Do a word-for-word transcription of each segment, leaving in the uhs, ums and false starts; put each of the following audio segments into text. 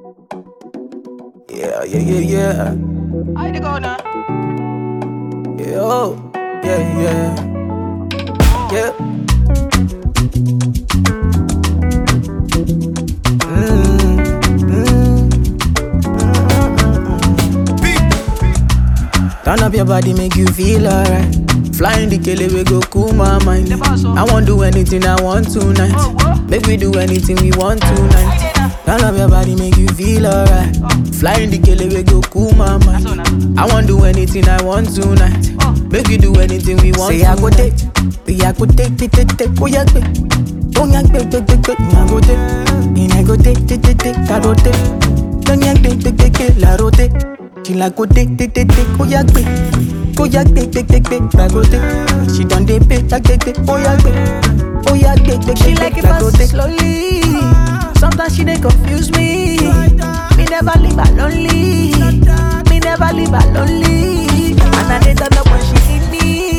Yeah, yeah, yeah, yeah. I to go now. Yeah, oh, yeah, yeah. Yeah. Mm, mm, mm. Turn up your body, make you feel alright. Flying the kele, we go cool my mind. I won't do anything I want tonight. Make we do anything we want tonight. Turn up your body, make you feel alright. Flying the kele, we go cool my mind. I won't do anything I want tonight. Make we do anything we want. Say I go take, say I go take, take, take, take, oh yeah, take, oh yeah, take, take, take, take, I go take, and I go take, take, take, take, I go take, don't yeah, take, take, take, take, I go take, she like go take, take, take, take, oh yeah, take. Oh yeah, take, take, take, take, I go take. She done dey pay, take, take, take. Oh yeah, take. Oh yeah, take, take, She take, like it I go fast take. slowly. Sometimes she dey confuse me. Me never leave her lonely. Me never leave her lonely. And I dey turn up when she need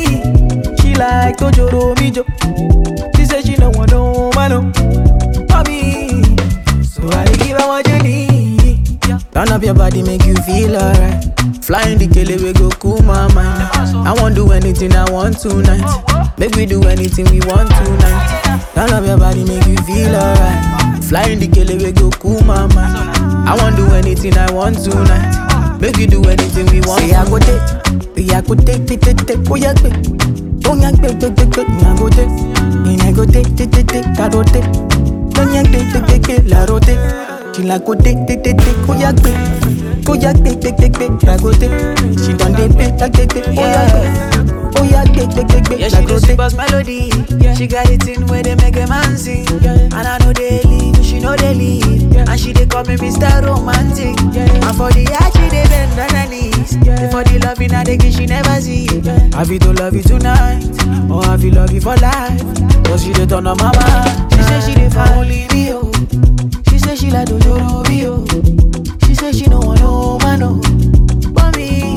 me. She like to joro mi jo. She say she no want no man no. For me, so I dey give her what you need. Turn up your body, make you feel alright. Flying the kele, we go cool my mind. I won't do anything I want tonight. Make we do anything we want tonight. Turn up your body, make you feel alright. Flying the kele, we go cool my mind. I won't do anything I want tonight. Make we do anything we want. Say I go take, say I go take, take, take, take, oh yeah, take, oh yeah, take, take, take, take, I go take, and I go take, take, take, take, I go take, don't yeah, take, take, take, take, I go take. She like go take, take, take, take, oh yeah, take. Oh yeah, take, take, take, take, I go take. She done dey pay, take, take, take, oh yeah, take. Oh yeah, take, take, take, take, Yeah, I she go the take. super melody. She got it in where they make a man sing. And I know they leave, she know they leave. And she they call me Mister Romantic. And for the art, she they bend on her knees. For the loving, I they give she never see. Have you to love you tonight, or have you love you for life? Cause she dey turn on my mind. She say she dey for only me, oh. She say she like Dojoro me, oh. She say she no want no man, no. But me,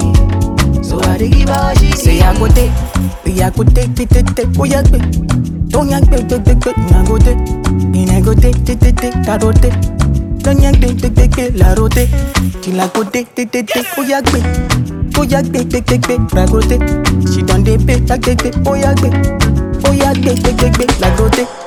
so I dey give her what she Say I go take, say I go take, take, take, take, oh yeah, take. Don't yeah, take, take, take, take, I go take, and I go take, take, take, take, I go take. Don't yeah, take, take, take, take, I go take. She like go take, take, take, take, oh yeah, take. Oh yeah, take, take, take, take, I go take. She done dey pay, take, take, take, oh yeah, take. Oh yeah, take, take, take, take, I go take.